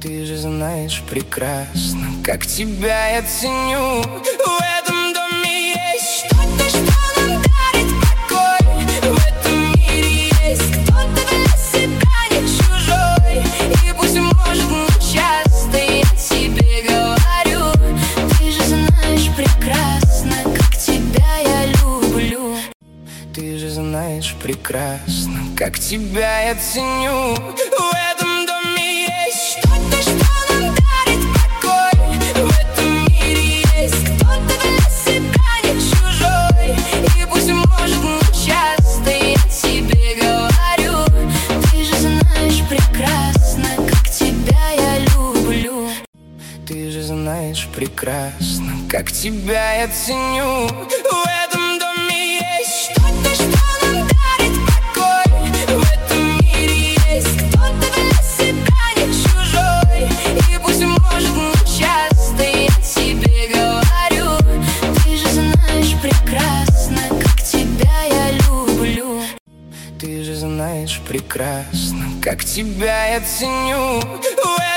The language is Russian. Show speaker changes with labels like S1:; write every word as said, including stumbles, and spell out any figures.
S1: Ты же знаешь прекрасно, как тебя я ценю. В этом доме есть что-то, что нам дарит покой. В этом мире есть кто-то для себя не чужой. И пусть может не часто, я тебе говорю. Ты же знаешь прекрасно, как тебя я люблю. Ты же знаешь прекрасно, как тебя я ценю. В этом доме есть что-то, что нам дарит покой. В этом мире есть кто-то для себя не чужой. И пусть может не часто, я тебе говорю. Ты же знаешь прекрасно, как тебя я люблю. Ты же знаешь прекрасно, как тебя я ценю. В этом доме есть что-то, что нам дарит покой. В этом мире есть кто-то для себя не чужой. И пусть может не часто, я тебе говорю. Ты же знаешь прекрасно, как тебя я люблю. Ты же знаешь прекрасно, как тебя я ценю.